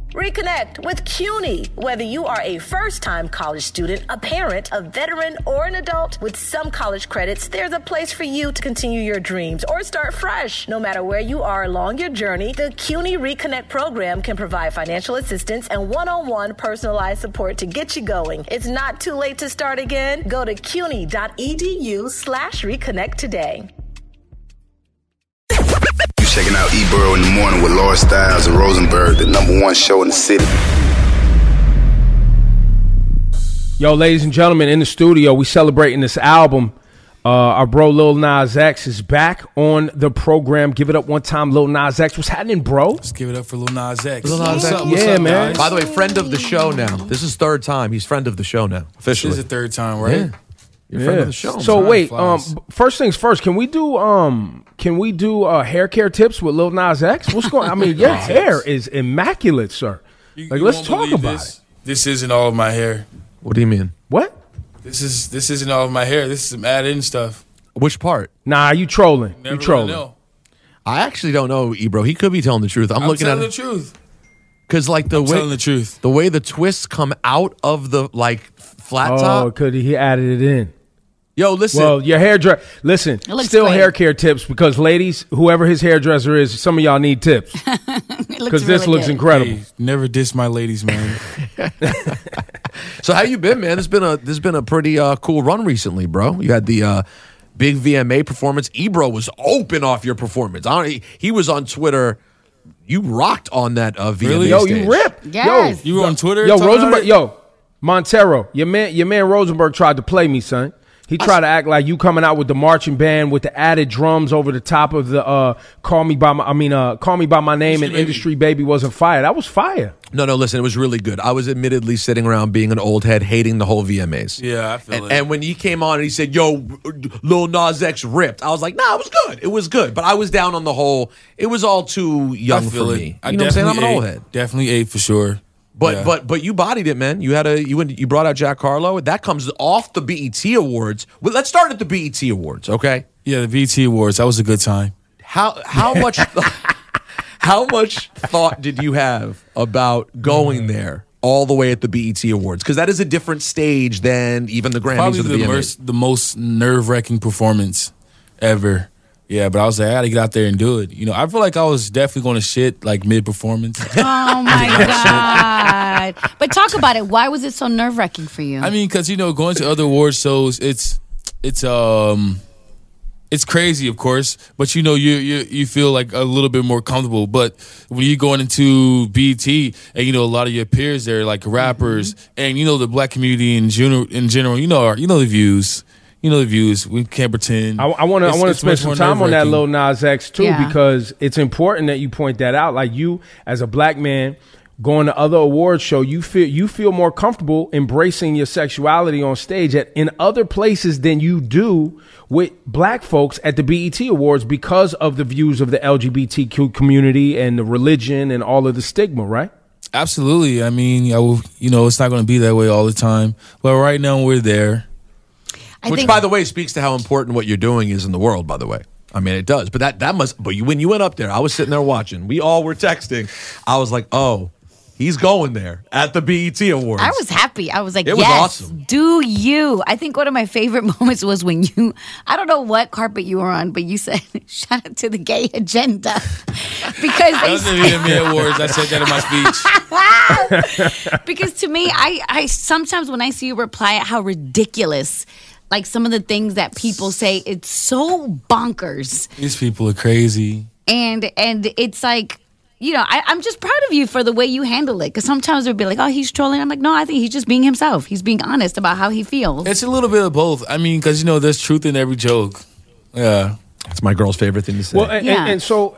Reconnect with CUNY. Whether you are a first-time college student, a parent, a veteran, or an adult, with some college credits, there's a place for you to continue your dreams or start fresh. No matter where you are along your journey, the CUNY Reconnect program can provide financial assistance and one-on-one personalized support to get you going. It's not too late to start again. Go to cuny.edu/reconnect today. You checking out E-Borough in the Morning with Laura Styles and Rosenberg, the #1 show in the city. Yo, ladies and gentlemen, in the studio, we celebrating this album. Our bro Lil Nas X is back on the program. Give it up one time, Lil Nas X. What's happening, bro? Let's give it up for Lil Nas X. Lil Nas X. What's up, man. guys? By the way, friend of the show now. This is third time. He's friend of the show now, officially. This is the third time, right? Yeah. You're friend of the show. So Time wait, flies. first things first. Can we do hair care tips with Lil Nas X? What's going? I mean, your hair is immaculate, sir. Like, let's won't talk believe about this. This isn't all of my hair. What do you mean? What? This isn't all of my hair. This is some add-in stuff. Which part? Nah, you trolling. Never You trolling. really know. I actually don't know, Ebro. He could be telling the truth. I'm looking at telling it the truth. because, like, Telling the truth. the way the twists come out of the flat Oh, top. could he added it in? Yo, listen. Well, your hairdresser. Listen, looks still great. hair care tips because, ladies, whoever his hairdresser is, some of y'all need tips because this looks incredible. Hey, never diss my ladies, man. So how you been, man? This has been a pretty cool run recently, bro. You had the big VMA performance. Ebro was open off your performance. He was on Twitter. You rocked on that VMA Really? Yo, stage. you ripped. Yes. You were on Twitter? Yo, talking about Rosenberg. it? Yo, Montero. Your man Rosenberg tried to play me, son. He tried to act like you coming out with the marching band with the added drums over the top of the Call Me by My Name and Industry Baby wasn't fire. That was fire. No, listen, it was really good. I was admittedly sitting around being an old head, hating the whole VMAs. Yeah, I feel it. And when he came on and he said, yo, Lil Nas X ripped, I was like, nah, it was good. It was good. But I was down on the whole. It was all too young I for feel it. me. I You know what I'm saying? I'm an definitely old ate. head. Definitely ate for sure. But you bodied it, man. You brought out Jack Harlow. That comes off the BET Awards. Well, let's start at the BET Awards, okay? Yeah, the BT Awards. That was a good time. How much how much thought did you have about going there all the way at the BET Awards? Because that is a different stage than even the Grammys Probably or the VMAs. the most nerve-wracking performance ever. Yeah, but I was like, I got to get out there and do it. You know, I feel like I was definitely going to shit like mid-performance. Oh my God. But talk about it. Why was it so nerve-wracking for you? I mean, because, you know, going to other award shows, it's crazy, of course, but you know, you feel like a little bit more comfortable. But when you're going into BET and you know a lot of your peers there, like rappers, and you know the black community in general, you know the views. You know the views. We can't pretend. I want to spend some time on that Lil Nas X too, Yeah. because it's important that you point that out. Like, you, as a black man, going to other awards show, you feel more comfortable embracing your sexuality on stage in other places than you do with black folks at the BET Awards because of the views of the LGBTQ community and the religion and all of the stigma, right? Absolutely. I mean, you know, it's not going to be that way all the time, but right now we're there. Which, by the way, speaks to how important what you're doing is in the world, by the way. I mean, it does. But when you went up there, I was sitting there watching. We all were texting. I was like, oh, he's going there at the BET Awards. I was happy. I was like, It was yes, awesome. do you. I think one of my favorite moments was when you, I don't know what carpet you were on, but you said, shout out to the gay agenda. Because That was the VMA Awards. I said that in my speech. because to me, I sometimes when I see you reply at how ridiculous, like some of the things that people say, it's so bonkers. These people are crazy. And it's like, you know, I'm just proud of you for the way you handle it. Because sometimes they'd be like, oh, he's trolling. I'm like, no, I think he's just being himself. He's being honest about how he feels. It's a little bit of both. I mean, because, you know, there's truth in every joke. Yeah. That's my girl's favorite thing to say. Well, and so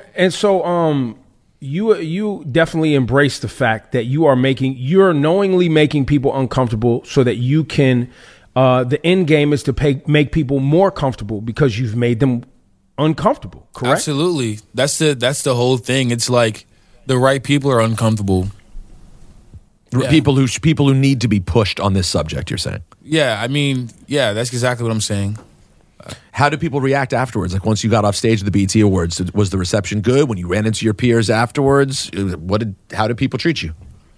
you definitely embrace the fact that you're knowingly making people uncomfortable so that you can. The end game is to make people more comfortable because you've made them uncomfortable. Correct? Absolutely. That's the whole thing. It's like the right people are uncomfortable. Yeah. People who need to be pushed on this subject, you're saying? Yeah, I mean, yeah, that's exactly what I'm saying. How did people react afterwards? Like, once you got off stage at the BET Awards, was the reception good? When you ran into your peers afterwards, how did people treat you?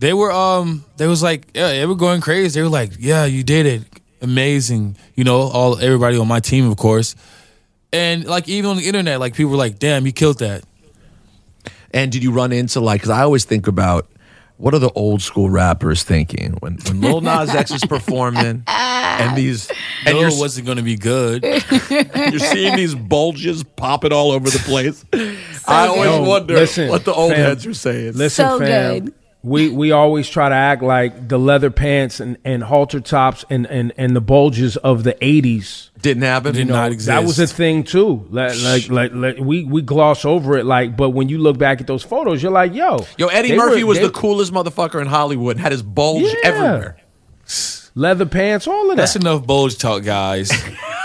They were they was like, yeah, they were going crazy. They were like, yeah, you did it. Amazing. You know, everybody on my team, of course. And like even on the internet, like people were like, damn, you killed that. And did you run into because I always think about what are the old school rappers thinking when Lil Nas X is performing and it wasn't going to be good. You're seeing these bulges popping all over the place. I always wonder what the old heads are saying. Listen, so fam. Good. We always try to act like the leather pants and halter tops and the bulges of the 80s didn't happen. Did not exist. That was a thing too. Like we gloss over it. But when you look back at those photos, you're like, yo, Eddie Murphy was the coolest motherfucker in Hollywood. Had his bulge everywhere. Leather pants, all of that. That's enough bulge talk, guys.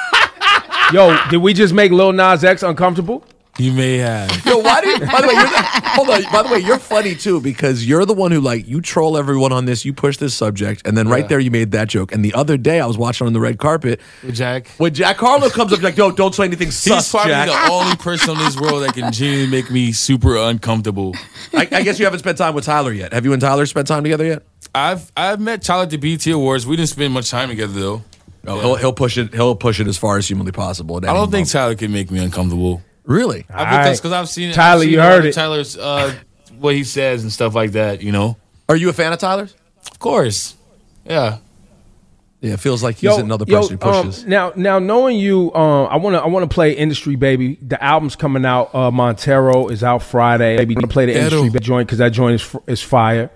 Yo, did we just make Lil Nas X uncomfortable? You may have. Yo, why do you? By the way, hold on. By the way, you're funny too because you're the one who you troll everyone on this. You push this subject, and then right there you made that joke. And the other day I was watching on the red carpet with Jack. When Jack Harlow comes up, like, yo, don't say anything sus, He's probably Jack. the only person in this world that can genuinely make me super uncomfortable. I guess you haven't spent time with Tyler yet. Have you and Tyler spent time together yet? I've met Tyler at the BET Awards. We didn't spend much time together though. Oh, he'll push it. He'll push it as far as humanly possible. I don't think Tyler can make me uncomfortable. Really? Because I've seen Tyler. You heard it. Tyler's what he says and stuff like that. You know. Are you a fan of Tyler's? Of course. Yeah. Yeah, it feels like he's another person who pushes. Now knowing you, I want to play Industry Baby. The album's coming out. Montero is out Friday. Maybe play the Industry Baby joint because that joint is fire.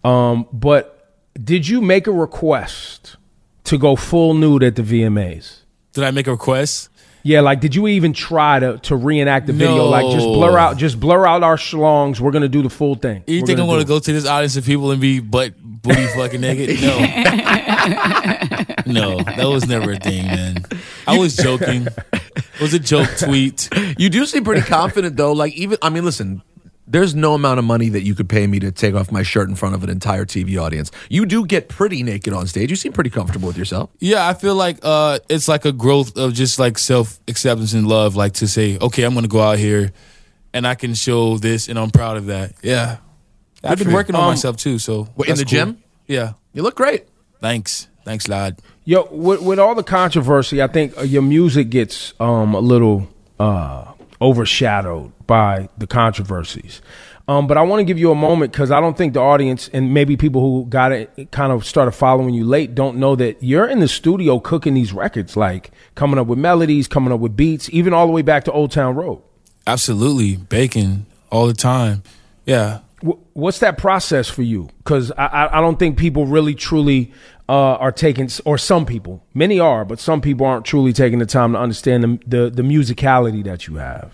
But did you make a request to go full nude at the VMAs? Did I make a request? Yeah, like did you even try to reenact the video? No. Like just blur out our schlongs. We're gonna do the full thing. You think I'm gonna go to this audience of people and be booty fucking naked? No. No, that was never a thing, man. I was joking. It was a joke tweet. You do seem pretty confident though. Listen, there's no amount of money that you could pay me to take off my shirt in front of an entire TV audience. You do get pretty naked on stage. You seem pretty comfortable with yourself. Yeah, I feel like it's like a growth of just like self-acceptance and love, like to say, okay, I'm going to go out here and I can show this and I'm proud of that. Yeah. I've been working on myself too, so in the gym? Yeah. You look great. Thanks, lad. Yo, with all the controversy, I think your music gets a little overshadowed by the controversies. But I want to give you a moment because I don't think the audience and maybe people who got it kind of started following you late don't know that you're in the studio cooking these records, like coming up with melodies, coming up with beats, even all the way back to Old Town Road. Absolutely. Baking all the time. Yeah. What's that process for you? Because I don't think people really truly are taking, or some people, many are, but some people aren't truly taking the time to understand the musicality that you have.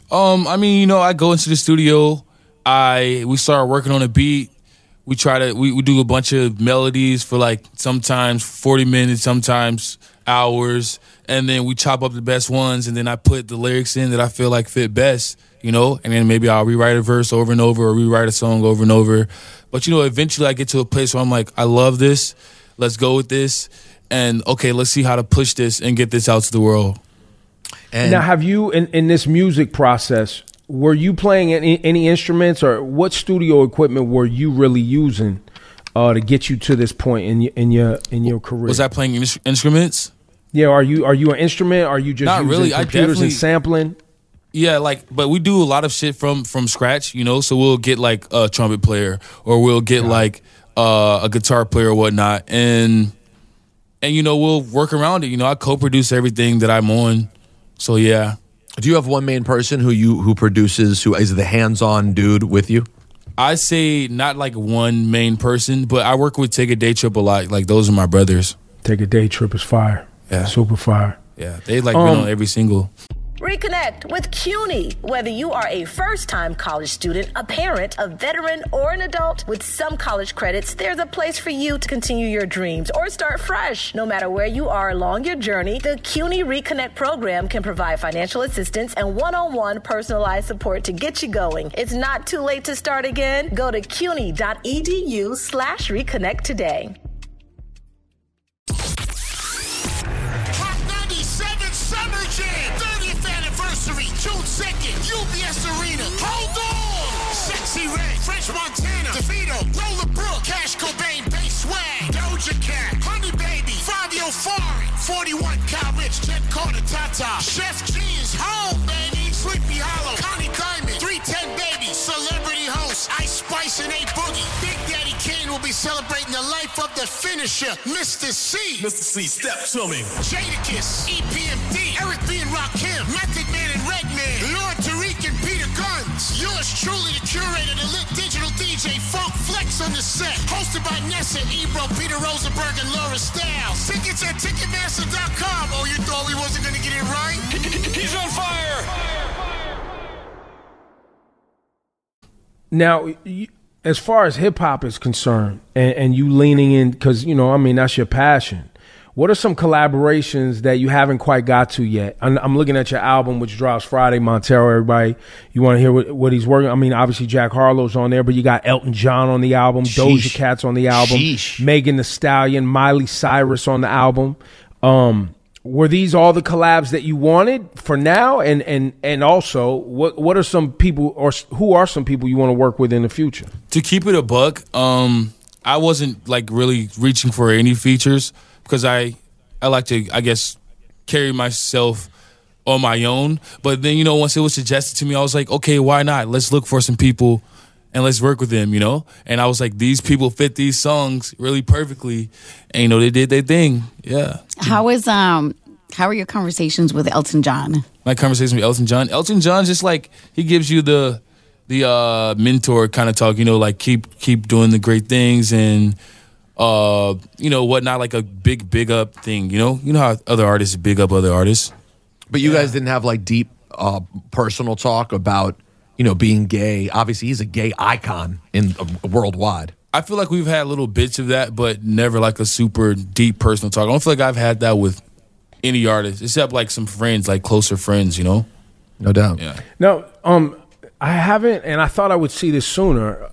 I go into the studio. We start working on a beat. We do a bunch of melodies for like sometimes 40 minutes, sometimes hours, and then we chop up the best ones, and then I put the lyrics in that I feel like fit best, and then maybe I'll rewrite a verse over and over or rewrite a song over and over. But, eventually I get to a place where I'm like, I love this. Let's go with this. And, okay, let's see how to push this and get this out to the world. And now, have you, in this music process, were you playing any instruments, or what studio equipment were you really using to get you to this point in your career? Was I playing instruments? Yeah, are you an instrument? Are you just not using really? computers and sampling? Yeah, but we do a lot of shit from scratch, so we'll get like a trumpet player or we'll get like a guitar player or whatnot, and we'll work around it. I co-produce everything that I'm on. So yeah. Do you have one main person who produces, who is the hands-on dude with you? I say not like one main person, but I work with Take a Day Trip a lot. Like those are my brothers. Take a Day Trip is fire. Yeah. Super fire. Yeah. They been on every single. Reconnect with CUNY. Whether you are a first-time college student, a parent, a veteran, or an adult, with some college credits, there's a place for you to continue your dreams or start fresh. No matter where you are along your journey, the CUNY Reconnect program can provide financial assistance and one-on-one personalized support to get you going. It's not too late to start again. Go to cuny.edu/reconnect today. June 2nd, UBS Arena. Hold on! Sexy Red, French Montana, DeVito, Roller Brook, Tata. Chef G is home, baby. Sleepy Hollow. Connie Diamond. 310 Baby. Celebrity host. Ice Spice and A Boogie. Big Daddy Kane will be celebrating the life of the finisher, Mr. C. Mr. C, step to me. Jadakiss. EPMD. Eric B. and Rakim. Method Man and Redman. Lord Tariq and Peter Guns. Yours truly, the curator, the lit digital DJ, Funk Flex on the set. Hosted by Nessa, Ebro, Peter Rosenberg, and Laura Styles. Tickets at Ticketmaster.com. Oh, you thought we wasn't going to get it right? He's on fire. Now, as far as hip hop is concerned, and you leaning in, because, you know, I mean, that's your passion. What are some collaborations that you haven't quite got to yet? I'm looking at your album, which drops Friday, Montero. Everybody, you want to hear what he's working? I mean, obviously Jack Harlow's on there, but you got Elton John on the album, Doja Cat's on the album, Megan Thee Stallion, Miley Cyrus on the album. Were these all the collabs that you wanted for now? And also, what are some people, or who are some people you want to work with in the future? To keep it a buck, I wasn't like really reaching for any features because I like to, I guess, carry myself on my own. But then, you know, once it was suggested to me, I was like, okay, why not? Let's look for some people and let's work with them, you know? And I was like, these people fit these songs really perfectly. And, you know, they did their thing. Yeah. How are your conversations with Elton John? My conversation with Elton John? Elton John just like, he gives you the mentor kind of talk, you know, like keep doing the great things and, you know, whatnot, like a big up thing, you know? You know how other artists big up other artists? But you guys didn't have like deep personal talk about, you know, being gay. Obviously, he's a gay icon in worldwide. I feel like we've had little bits of that, but never like a super deep personal talk. I don't feel like I've had that with any artist, except like some friends, like closer friends, you know? No doubt. Yeah. No, I haven't, and I thought I would see this sooner.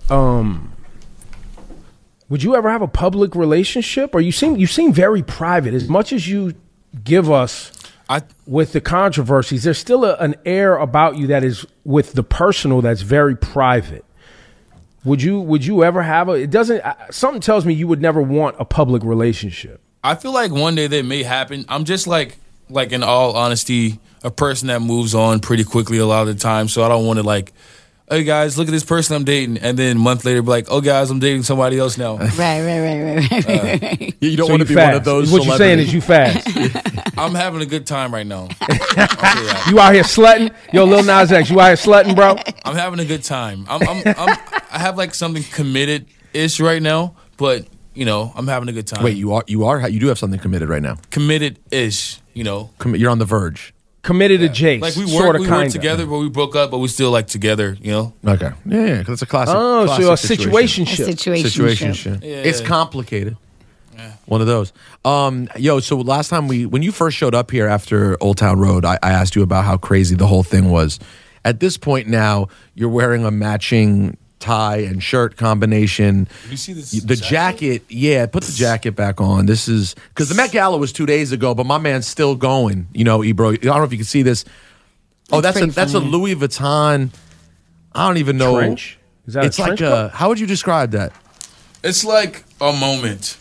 Would you ever have a public relationship? Or you seem very private. As much as you give us with the controversies, there's still an air about you that is with the personal that's very private. Would you ever have something tells me you would never want a public relationship. I feel like one day that may happen. I'm just like in all honesty, a person that moves on pretty quickly a lot of the time. So I don't want to like, hey guys, look at this person I'm dating, and then a month later be like, oh guys, I'm dating somebody else now. Right. You don't want to be one of those. What you're saying is you fast. I'm having a good time right now. You out here slutting? Yo, Lil Nas X, you out here slutting, bro? I'm having a good time. I have like something committed-ish right now, but you know, I'm having a good time. Wait, you do have something committed right now. Committed-ish, you know. You're on the verge. Committed to Jace. Like we worked together, but we broke up, but we still like together, you know? Okay. Yeah, because it's a classic. Oh, classic so a situationship. Situationship. Yeah. It's complicated. Yeah. One of those. Yo, so last time when you first showed up here after Old Town Road, I asked you about how crazy the whole thing was. At this point now, you're wearing a matching tie and shirt combination. Did you see this the jacket? Yeah, put the jacket back on. This is because the Met Gala was 2 days ago, but my man's still going. You know, Ebro. I don't know if you can see this. Oh, that's a Louis Vuitton. I don't even know. Trench? Is that it's a trench like coat? how would you describe that? It's like a moment.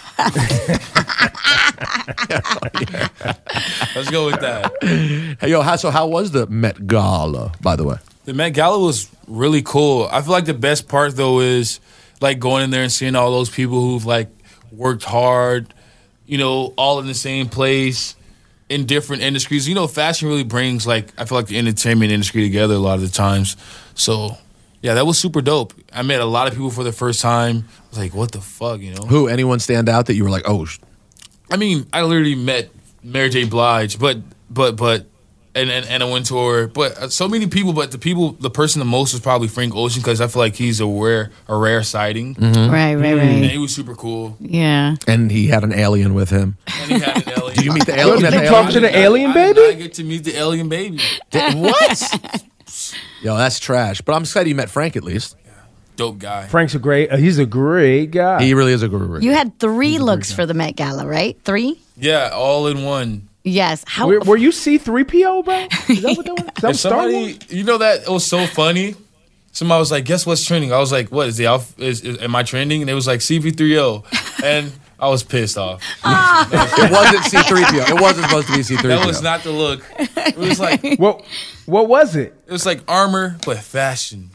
Let's go with that. Hey, yo, how was the Met Gala, by the way? The Met Gala was really cool. I feel like the best part, though, is like going in there and seeing all those people who've like worked hard, you know, all in the same place in different industries. You know, fashion really brings like, I feel like the entertainment industry together a lot of the times. So, yeah, that was super dope. I met a lot of people for the first time. I was like, what the fuck, you know? Who? Anyone stand out that you were like, oh? I mean, I literally met Mary J. Blige, but and Anna Wintour, but so many people. But the person the most was probably Frank Ocean because I feel like he's a rare sighting. Mm-hmm. Right. And he was super cool. Yeah. And he had an alien with him. And he had an alien. Did you meet the alien? Did you talk to the alien baby? I get to meet the alien baby. What? Yo, that's trash. But I'm excited you met Frank at least. Dope guy. Frank's he's a great guy. He really is a guru. You had 3 looks for the Met Gala, right? 3? Yeah, all in one. Yes. How Were you C-3PO, bro? Is that what that was? Is that If somebody, you know that it was so funny. somebody was like, "Guess what's trending?" I was like, "What is the am I trending?" And it was like CP3O, and I was pissed off. It wasn't C3PO. It wasn't supposed to be C3PO. That was not the look. It was like What was it? it was like armor but fashion.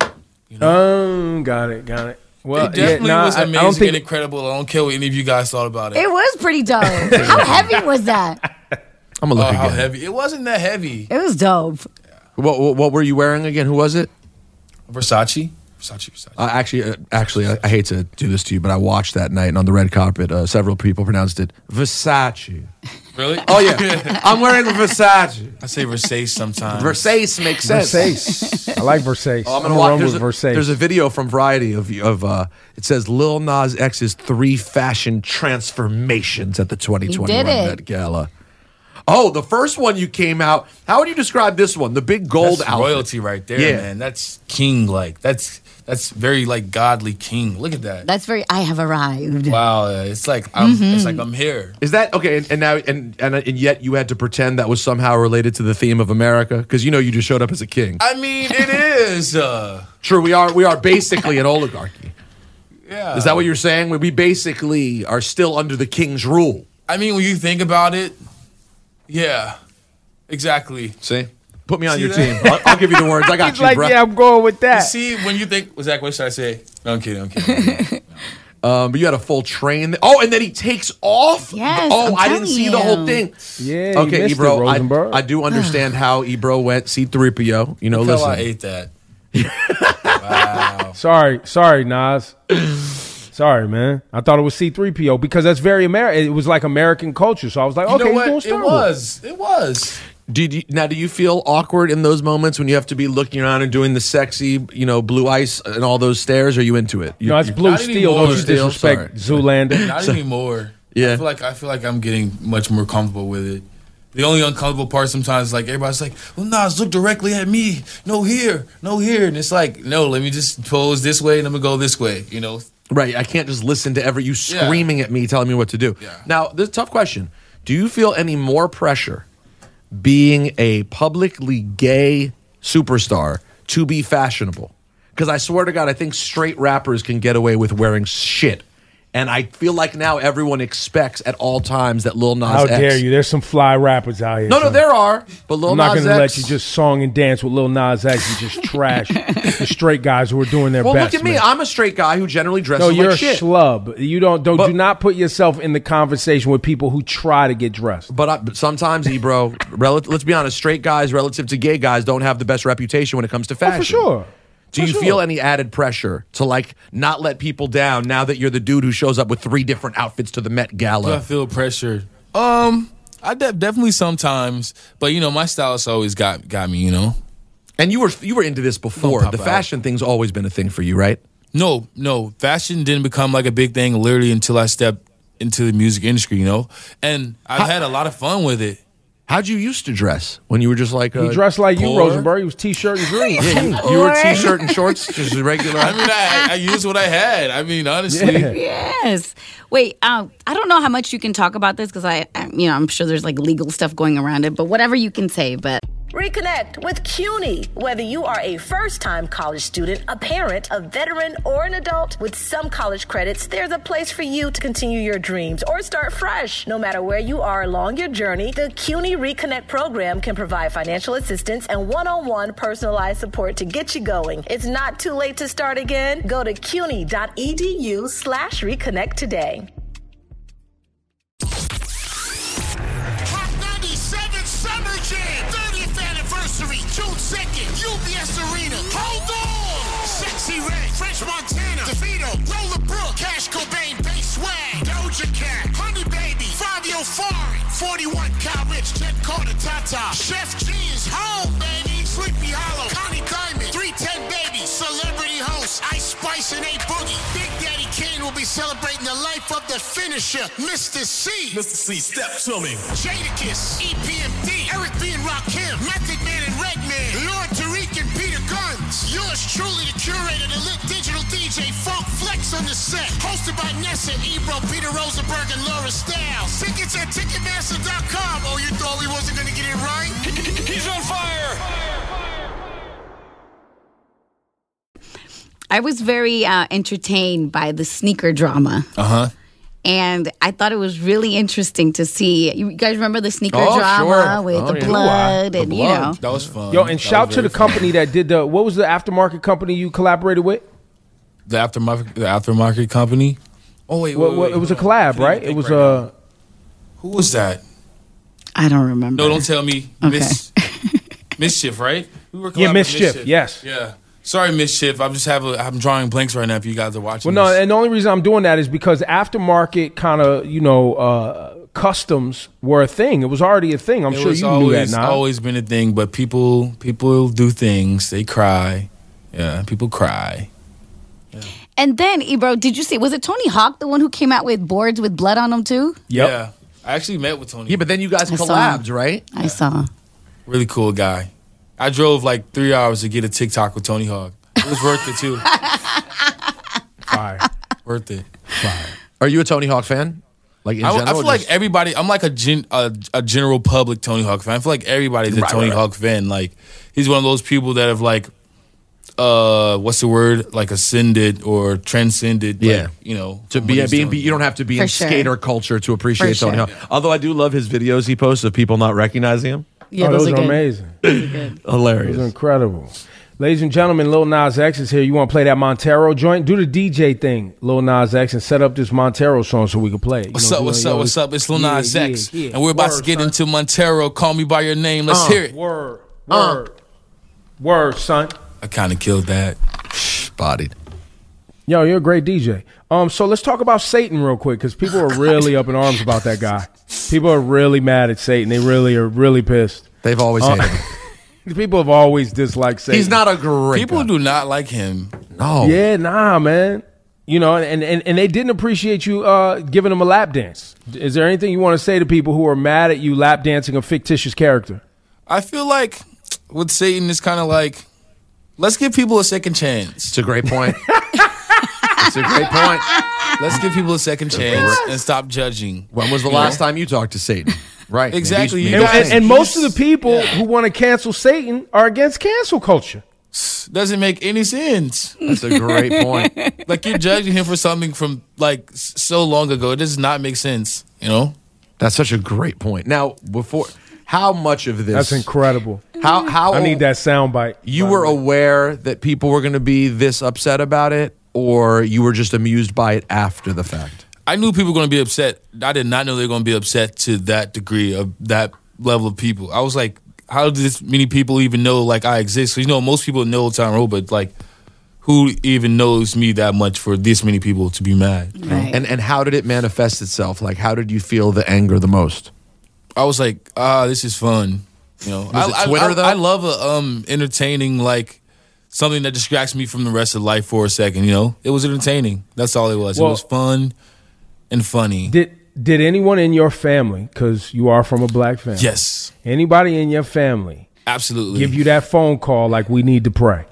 Got it. Well, It definitely was I amazing don't think and incredible. I don't care what any of you guys thought about it. It was pretty dope. How heavy was that? I'm gonna look How again. heavy? It wasn't that heavy. It was dope. What were you wearing again? Who was it? Versace. Actually, I hate to do this to you, but I watched that night, and on the red carpet, several people pronounced it Versace. Really? Oh yeah, I'm wearing a Versace. I say Versace sometimes. Versace makes sense. Versace. I like Versace. Oh, I'm gonna I'm watch. run with Versace. There's a video from Variety of it says Lil Nas X's 3 fashion transformations at the 2021 He did it. Met Gala. Oh, the first one you came out. How would you describe this one? The big gold That's outfit. royalty right there, Yeah. man. That's king like. That's very like godly king. Look at that. That's very. I have arrived. Wow, it's like I'm here. Is that okay? And now and yet you had to pretend that was somehow related to the theme of America because you just showed up as a king. I mean, it is. True, we are basically an oligarchy. Yeah. Is that what you're saying? We basically are still under the king's rule. I mean, when you think about it, yeah, exactly. See, put me on See your that? team. I'll give you the words. I got He's you, like, bro. yeah, I'm going with that. See, when you think, Zach, what should I say? No, I'm kidding. But you had a full train. Oh, and then he takes off. Yes, Oh, I'm I didn't telling see you. the whole thing. Yeah, you Okay, missed Ebro. it, Rosenberg. I do understand how Ebro went C3PO. Until Listen. I ate that. Wow. Sorry, Nas. Sorry, man. I thought it was C3PO because that's very American. It was like American culture. So I was like, You okay, know he's what? doing It Star Wars. was. It was. Do you feel awkward in those moments when you have to be looking around and doing the sexy, blue ice and all those stairs? Are you into it? No, it's Blue Not Steel. anymore. Don't you Steel, disrespect Zoolander. Not anymore. Yeah. I feel like I'm getting much more comfortable with it. The only uncomfortable part sometimes is like everybody's like, well, Nas, look directly at me. No here. And it's like, no, let me just pose this way and I'm gonna go this way, Right. I can't just listen to you screaming at me, telling me what to do. Yeah. Now, this is a tough question. Do you feel any more pressure being a publicly gay superstar to be fashionable? Because I swear to God, I think straight rappers can get away with wearing shit. And I feel like now everyone expects at all times that Lil Nas How X. dare you? There's some fly rappers out here. No, son. there are. But Lil I'm not Nas going to X. let you just song and dance with Lil Nas X and just trash the straight guys who are doing their Well, best. look at me. man. I'm a straight guy who generally dresses No, you're like a shit. schlub. You do But- not put yourself in the conversation with people who try to get dressed. But sometimes, Ebro, let's be honest, straight guys relative to gay guys don't have the best reputation when it comes to fashion. For sure. Do you For feel sure. any added pressure to not let people down now that you're the dude who shows up with 3 different outfits to the Met Do I Gala? feel pressure? Definitely sometimes, but my stylist always got me. And you were into this before. Don't pop The out. fashion thing's always been a thing for you, right? No, fashion didn't become like a big thing literally until I stepped into the music industry. And I've had a lot of fun with it. How'd you used to dress when you were just like He dressed like you, Poor. Rosenberg. He was T-shirt and jeans. Yeah, you were t-shirt and shorts, just regular. I mean, I used what I had. I mean, honestly. Yeah. Yes. Wait. I don't know how much you can talk about this because I'm sure there's legal stuff going around it. But whatever you can say. But Reconnect with CUNY. Whether you are a first-time college student, a parent, a veteran, or an adult, with some college credits, there's a place for you to continue your dreams or start fresh. No matter where you are along your journey, the CUNY Reconnect program can provide financial assistance and one-on-one personalized support to get you going. It's not too late to start again. Go to cuny.edu/reconnect today. Hot 97 Summer Jam, 30th anniversary, June 2nd, UBS Arena. Hold on! Sexy Red, French Montana, DeVito, Lola Brooke, Cash Cobain, Bass Swag, Doja Cat, Honey Baby, Fabio Foreign, 41 Cal Rich, Jet Carter, Tata, Chef G is home, baby, Sleepy Hollow, Connie Diamond, 310 Baby, Celebrity Host, Ice Spice and A Boogie. Big Daddy Kane will be celebrating the life of the finisher, Mr. C. Mr. C, step to me. Jadakiss, EPMD, Eric B. and Rakim, Method Man and Redman, Lord Tariq and Peter Guns. Yours truly, the curator, the lit digital DJ, Funk Flex on the set. Hosted by Nessa, Ebro, Peter Rosenberg, and Laura Styles. Tickets at Ticketmaster.com. Oh, you thought we wasn't going to get it right? He's on fire. I was very entertained by the sneaker drama. And I thought it was really interesting to see. You guys remember the sneaker drama with the blood and, you know. That was fun. Yo, and shout to the company that did what was the aftermarket company you collaborated with? The aftermarket company. Oh wait, It was a collab, right? It was Who was that? I don't remember. No, don't tell me. Okay. Mischief, right? We were Yeah, collabing with Mischief, yes. Yeah. Sorry, Mischief. I'm drawing blanks right now. If you guys are watching. Well, no, this. and the only reason I'm doing that is because aftermarket kind of, customs were a thing. It was already a thing. I'm sure you knew that now. It's always been a thing, but people do things. They cry. Yeah, people cry. Yeah. And then, Ebro, did you see, was it Tony Hawk, the one who came out with boards with blood on them too? Yep. Yeah. I actually met with Tony. Yeah, but then you guys I saw collabed, him. right? I saw. Really cool guy. I drove like 3 hours to get a TikTok with Tony Hawk. It was worth it too. Fire. Worth it. Fire. Are you a Tony Hawk fan? Like in I general? feel like everybody. I'm like a general public Tony Hawk fan. I feel like everybody's a Tony Hawk fan. Like he's one of those people that have like, what's the word? Like ascended or transcended. Yeah. Like, you know, to be you don't have to be For in sure. skater culture to appreciate For Tony sure. Hawk. Although I do love his videos he posts of people not recognizing him. Yeah, Those are good. amazing. Good. Hilarious. Those are incredible. Ladies and gentlemen, Lil Nas X is here. You want to play that Montero joint? Do the DJ thing, Lil Nas X, and set up this Montero song so we can play it. What's up? It's Lil Nas X, and we're about to get into Montero. Call me by your name. Let's hear it. Word, son. I kind of killed that. Bodied. Yo, you're a great DJ. So let's talk about Satan real quick because people are really up in arms about that guy. People are really mad at Satan. They really are really pissed. They've always hated him. People have always disliked Satan. He's not a great People guy. do not like him. No. Yeah, nah, man. You know, and they didn't appreciate you giving them a lap dance. Is there anything you want to say to people who are mad at you lap dancing a fictitious character? I feel like with Satan, it's kind of like, let's give people a second chance. It's a great point. It's a great point. Let's give people a second chance and stop judging. When was the last time you talked to Satan? Right. Exactly. Maybe You guys- And most of the people who want to cancel Satan are against cancel culture. Doesn't make any sense. That's a great point. Like you're judging him for something from like so long ago. It does not make sense. You know. That's such a great point. Now, how much of this? That's incredible. How I need that soundbite. You were aware that people were going to be this upset about it, or you were just amused by it after the fact? I knew people were going to be upset. I did not know they were going to be upset to that degree of that level of people. I was like, how did this many people even know like I exist? 'Cause, you know, most people know Tom Rowe, but like, who even knows me that much for this many people to be mad? Right. And how did it manifest itself? Like, how did you feel the anger the most? I was like, this is fun. You know, Was it Twitter, though? I love entertaining, like something that distracts me from the rest of life for a second. You know, it was entertaining. That's all it was. Well, it was fun and funny. Did anyone in your family, because you are from a black family, Yes, anybody in your family absolutely. give you that phone call like we need to pray?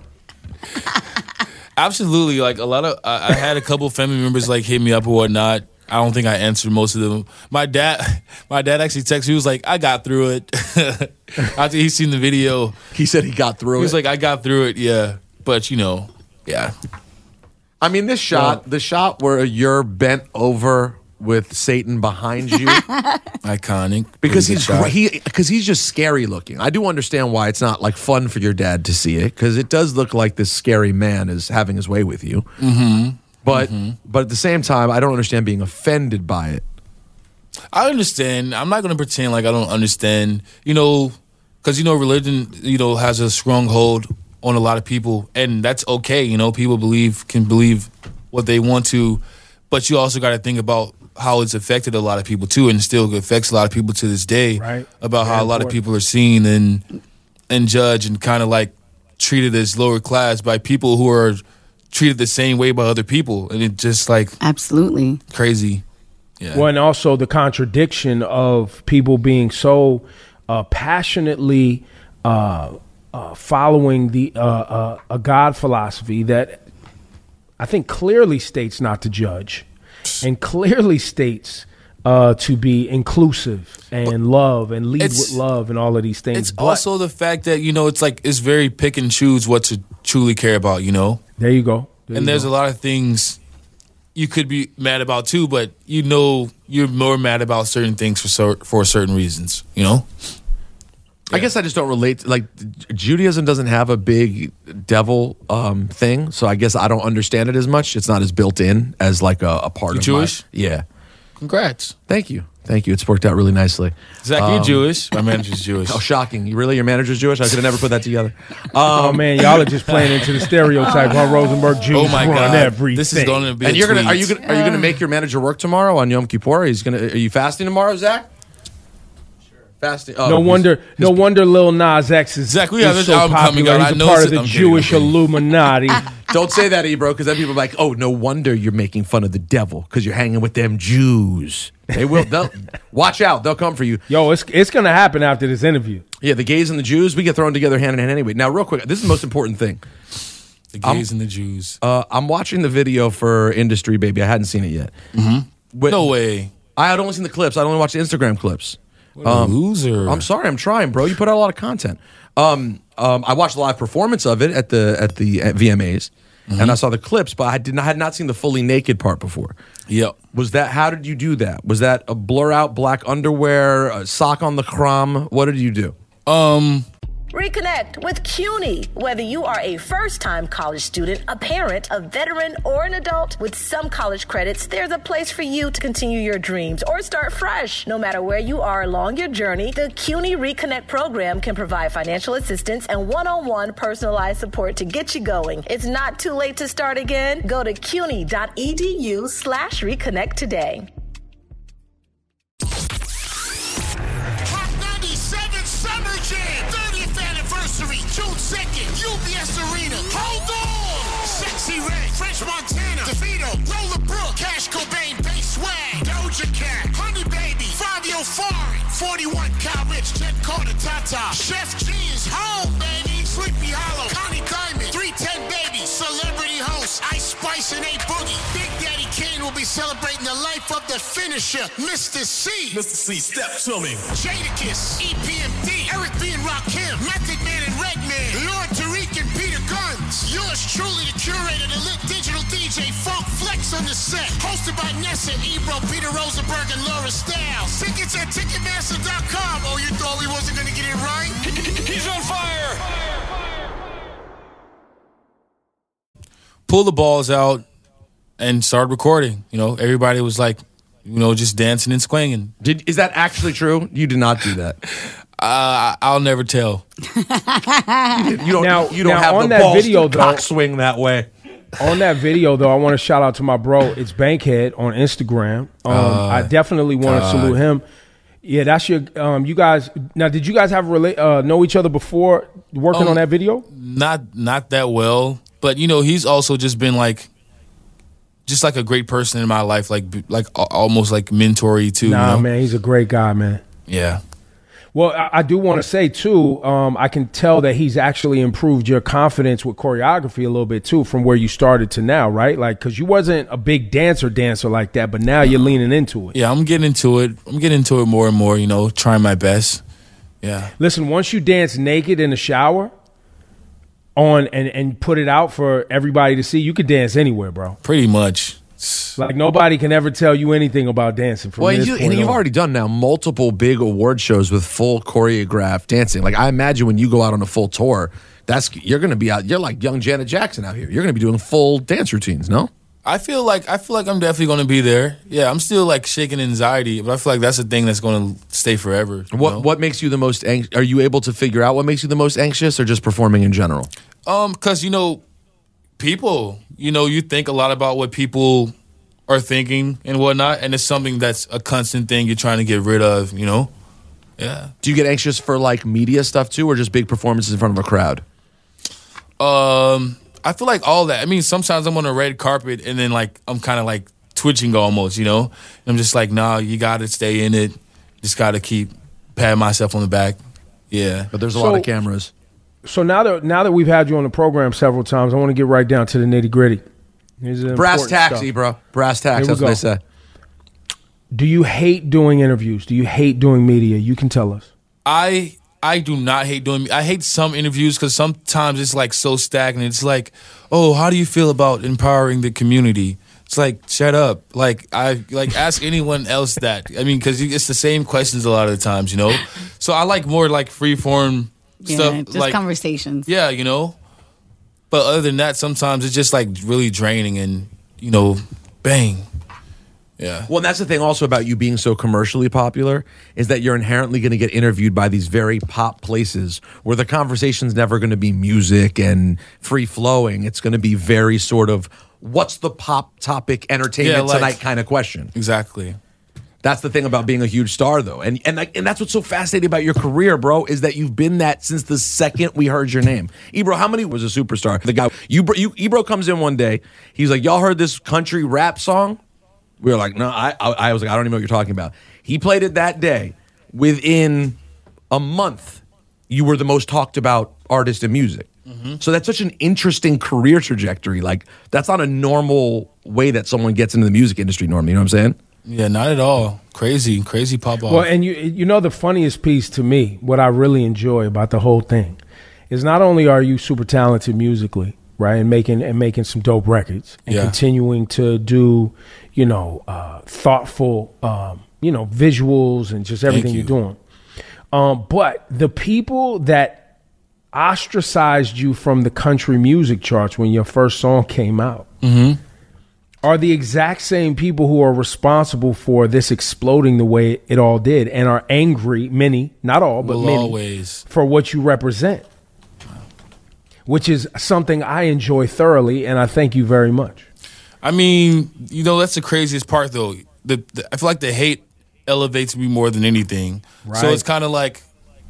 Absolutely. Like a lot of, I had a couple of family members like hit me up or whatnot. I don't think I answered most of them. My dad actually texted me. He was like, I got through it. After he seen the video, He said he got through he it. was like, I got through it. Yeah. But you know, yeah. I mean, this shot, the shot where you're bent over with Satan behind you, Iconic. because Pretty good shot. because he's just scary looking. I do understand why it's not like fun for your dad to see it, because it does look like this scary man is having his way with you. Mm-hmm. But at the same time, I don't understand being offended by it. I understand. I'm not going to pretend like I don't understand, you know, because, you know, religion, you know, has a strong hold on a lot of people, and that's okay. You know, people can believe what they want to, but you also got to think about how it's affected a lot of people too, and still affects a lot of people to this day. Right. About Very how a lot of important. people are seen and judged and kind of like treated as lower class by people who are treated the same way by other people, and it just like Absolutely. crazy. Yeah. Well, and also the contradiction of people being so passionately following a God philosophy that I think clearly states not to judge and clearly states to be inclusive and love and lead with love and all of these things. It's But also the fact that, you know, it's like it's very pick and choose what to truly care about, you know? there you go. And there's a lot of things you could be mad about too, but you know you're more mad about certain things for certain reasons, you know? I guess I just don't relate. Like, Judaism doesn't have a big devil thing, so I guess I don't understand it as much. It's not as built in as like a part of Jewish? Yeah. Congrats. Thank you. It's worked out really nicely. Zach, you're Jewish. My manager's Jewish. Oh, shocking. Your manager's Jewish? I could have never put that together. Oh, man, y'all are just playing into the stereotype. Huh? Rosenberg Jews Oh, my run God. everything. This is going to be And are you tweet. gonna make your manager work tomorrow on Yom Kippur? Are you fasting tomorrow, Zach? Fasting. Oh, No wonder Lil Nas X is, Zach, we have is this so album coming popular. out. He's I know a part it's- of the I'm kidding, Jewish I'm kidding. Illuminati. Don't say that, Ebro, because then people are like, oh, no wonder you're making fun of the devil because you're hanging with them Jews. They will. Watch out. They'll come for you. Yo, it's going to happen after this interview. Yeah, the gays and the Jews, we get thrown together hand in hand anyway. Now, real quick, this is the most important thing. The gays and the Jews. I'm watching the video for Industry Baby. I hadn't seen it yet. Mm-hmm. No way. I had only seen the clips. I only watched the Instagram clips. What a loser. I'm sorry. I'm trying, bro. You put out a lot of content. I watched the live performance of it at VMAs, and I saw the clips, but I had not seen the fully naked part before. Yep. How did you do that? Was that a blur out black underwear, a sock on the crumb? What did you do? Reconnect with CUNY. Whether you are a first-time college student, a parent, a veteran, or an adult, with some college credits, there's a place for you to continue your dreams or start fresh. No matter where you are along your journey, the CUNY Reconnect program can provide financial assistance and one-on-one personalized support to get you going. It's not too late to start again. Go to cuny.edu/reconnect today. Hot 97 Summer Jam, 30th anniversary, June 2nd, UBS Arena. Hold on! Sexy Red, French Montana, DeVito, Lola Brooke, Cash Cobain, Bass Swag, Doja Cat, Honey Baby, Fabio Foreign, 41 Cal Rich, Jet Carter, Tata, Chef G is home, baby, Sleepy Hollow, Connie Diamond, 310 Baby, Celebrity Host, Ice Spice and A Boogie. Big Daddy Kane will be celebrating the life of the finisher, Mr. C. Mr. C, step to me. Jadakiss, EPMD, Eric B. and Rakim, Method Man and Redman, Lord Tariq and Peter Guns. Yours truly, the curator, the lit digital DJ, Funk Flex on the set. Hosted by Nessa, Ebro, Peter Rosenberg, and Laura Styles. Tickets at Ticketmaster.com. Oh, you thought we wasn't going to get it right? He's on fire. Pull the balls out and start recording. You know, everybody was like, you know, just dancing and swinging. Is that actually true? You did not do that. I'll never tell. You don't Now have on the that balls video, to though- cock swing that way. On that video, though, I want to shout out to my bro. It's Bankhead on Instagram. I definitely want to salute him. Yeah, that's your. You guys. Now, did you guys have know each other before working on that video? Not that well, but you know, he's also just been like a great person in my life, like almost like mentor-y too. Nah, you know? man, he's a great guy, man. Yeah. Well, I do want to say too, I can tell that he's actually improved your confidence with choreography a little bit too, from where you started to now, right? Like, because you wasn't a big dancer like that, but now you're leaning into it. Yeah, I'm getting into it. I'm getting into it more and more. You know, trying my best. Yeah. Listen, once you dance naked in the shower, and put it out for everybody to see, you could dance anywhere, bro. Pretty much. Like, nobody can ever tell you anything about dancing. From this point you've on. already done now multiple big award shows with full choreographed dancing. Like, I imagine when you go out on a full tour, you're going to be out. You're like young Janet Jackson out here. You're going to be doing full dance routines. No, I feel like I'm definitely going to be there. Yeah, I'm still like shaking anxiety, but I feel like that's a thing that's going to stay forever. What makes you the most anxious? Are you able to figure out what makes you the most anxious, or just performing in general? Because you know, people, you know, you think a lot about what people are thinking and whatnot, and it's something that's a constant thing you're trying to get rid of, you know? Yeah. Do you get anxious for like media stuff too, or just big performances in front of a crowd? I feel like all that. I mean, sometimes I'm on a red carpet and then like I'm kind of like twitching almost, you know? And I'm just like, nah, you got to stay in it. Just got to keep patting myself on the back. Yeah. But there's a lot of cameras. So now that we've had you on the program several times, I want to get right down to the nitty gritty. Brass taxi, bro. Brass tax. That's what they say. Do you hate doing interviews? Do you hate doing media? You can tell us. I I do not hate doing. I hate some interviews because sometimes it's like so stagnant. It's like, oh, how do you feel about empowering the community? It's like, shut up. Like ask anyone else that. I mean, because it's the same questions a lot of the times, you know. So I like more like free form stuff, just like conversations. Yeah, you know. But other than that, sometimes it's just like really draining, and you know, bang. Yeah. Well, and that's the thing also about you being so commercially popular is that you're inherently going to get interviewed by these very pop places where the conversation's never going to be music and free flowing. It's going to be very sort of what's the pop topic entertainment tonight kind of question. Exactly. That's the thing about being a huge star, though. And that's what's so fascinating about your career, bro, is that you've been that since the second we heard your name. Ebro, how many was a superstar? The guy, Ebro comes in one day. He's like, y'all heard this country rap song? We were like, no, I was like, I don't even know what you're talking about. He played it that day. Within a month, you were the most talked about artist in music. Mm-hmm. So that's such an interesting career trajectory. Like, that's not a normal way that someone gets into the music industry normally. You know what I'm saying? Yeah, not at all. Crazy pop off. Well, and you know the funniest piece to me, what I really enjoy about the whole thing, is not only are you super talented musically, right, and making some dope records and continuing to do, you know, thoughtful, you know, visuals and just everything you're doing. But the people that ostracized you from the country music charts when your first song came out are the exact same people who are responsible for this exploding the way it all did and are angry, many, not all, but many, always, for what you represent. Which is something I enjoy thoroughly, and I thank you very much. I mean, you know, that's the craziest part, though. I feel like the hate elevates me more than anything. Right. So it's kind of like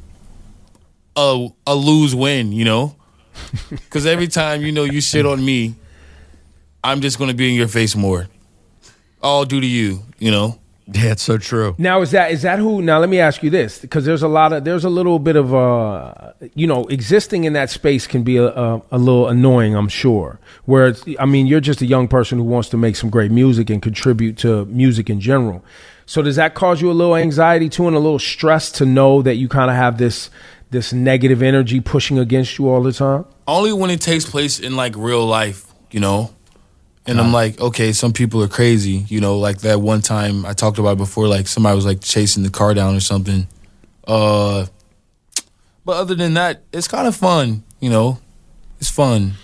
a lose-win, you know? Because every time, you know, you shit on me, I'm just going to be in your face more. All due to you, you know? Yeah, it's so true. Now, is that who? Now, let me ask you this, because there's a little bit of you know, existing in that space can be a little annoying, I'm sure. Where it's, I mean, you're just a young person who wants to make some great music and contribute to music in general. So does that cause you a little anxiety too, and a little stress to know that you kind of have this negative energy pushing against you all the time? Only when it takes place in like real life, you know. And I'm like, okay, some people are crazy, you know, like that one time I talked about before, like somebody was like chasing the car down or something. But other than that, it's kind of fun, you know, it's fun.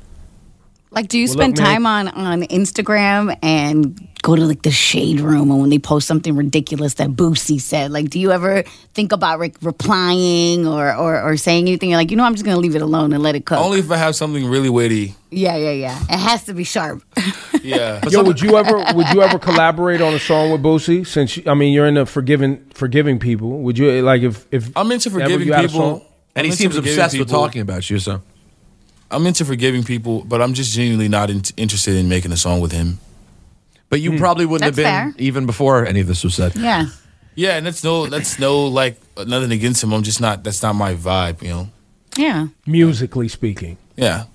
Like, do you spend time on Instagram and go to like the shade room, and when they post something ridiculous that Boosie said, like, do you ever think about like replying or saying anything? You're like, you know, I'm just gonna leave it alone and let it cook. Only if I have something really witty. Yeah. It has to be sharp. Yeah. Yo, would you ever collaborate on a song with Boosie? Since I mean, you're into forgiving people. Would you like if I'm into forgiving people, and he seems obsessed with talking about you, so. I'm into forgiving people, but I'm just genuinely not interested in making a song with him. But you probably wouldn't have been fair. even before any of this was said. Yeah. Yeah, and that's no like nothing against him. I'm just not. That's not my vibe, you know. Yeah. Musically speaking. Yeah.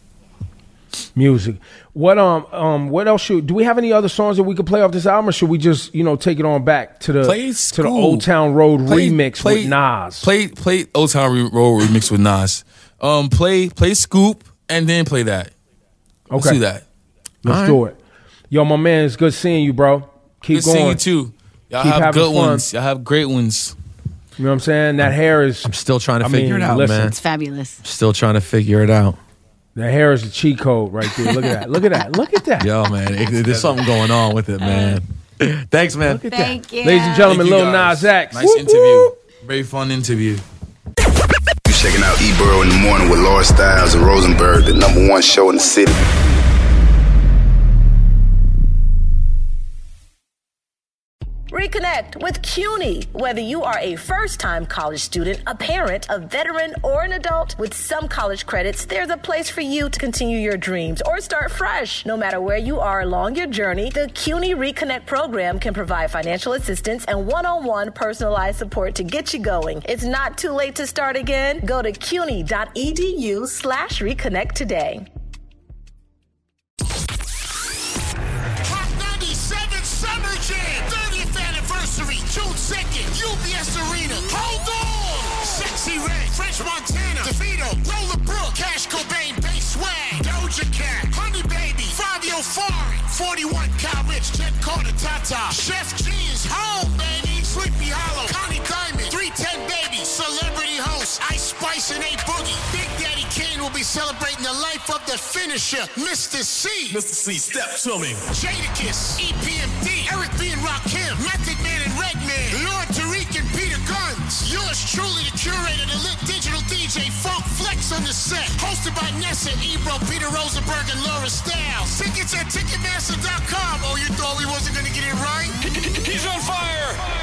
Music. What else do we have any other songs that we could play off this album, or should we just, you know, take it on back to the Old Town Road remix with Nas? Play Old Town Road remix with Nas. Play Scoop and then play that. Let's do that. Let's do it. Yo, my man, it's good seeing you, bro. Keep good going. Seeing you too. Y'all Keep have good fun. ones. Y'all have great ones. You know what I'm saying? That hair is. I'm still trying to figure it out, man. It's fabulous. Still trying to figure it out. That hair is a cheat code right there. Look at that. Look at that. Look at that. Yo, man, there's something going on with it, man. Thanks, man. Thank you. Ladies and gentlemen, Lil Nas X. Nice interview. Very fun interview. You checking out Ebro in the morning with Laura Styles and Rosenberg, the #1 show in the city. Reconnect with CUNY. Whether you are a first-time college student, a parent, a veteran, or an adult, with some college credits, there's a place for you to continue your dreams or start fresh. No matter where you are along your journey, the CUNY Reconnect program can provide financial assistance and one-on-one personalized support to get you going. It's not too late to start again. Go to cuny.edu/reconnect today. June 2nd, UBS Arena. Hold on! Sexy Red, French Montana, DeVito, Roller Brook, Cash Cobain, Bass Swag, Doja Cat, Honey Baby, Fabio Foreign, 41 Cal Rich, Jet Carter, Tata, Chef G is home, baby, Sleepy Hollow, Connie Diamond, 310 Baby, Celebrity Host, Ice Spice and A Boogie. Big Daddy Kane will be celebrating the life of the finisher, Mr. C. Mr. C, step to me. Jadakiss, EPMD, Eric B. and Rakim, Method Man and Redman, Lord Tariq and Peter Guns. Yours truly, the curator, the lit digital DJ, Funk Flex on the set. Hosted by Nessa, Ebro, Peter Rosenberg, and Laura Styles. Tickets at Ticketmaster.com. Oh, you thought we wasn't going to get it right? He's on fire.